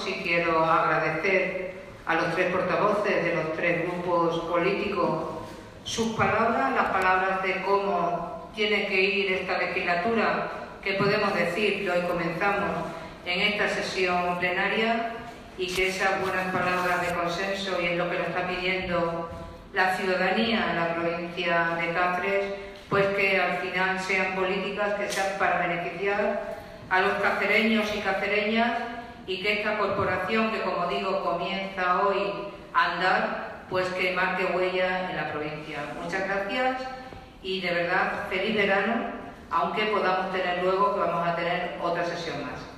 sí quiero agradecer a los tres portavoces de los tres grupos políticos sus palabras, las palabras de cómo tiene que ir esta legislatura, que podemos decir que hoy comenzamos en esta sesión plenaria, y que esas buenas palabras de consenso, y es lo que nos está pidiendo la ciudadanía en la provincia de Cáceres, pues que al final sean políticas que sean para beneficiar a los cacereños y cacereñas, y que esta corporación, que como digo comienza hoy a andar, pues que marque huella en la provincia. Muchas gracias y de verdad feliz verano, aunque podamos tener luego que vamos a tener otra sesión más.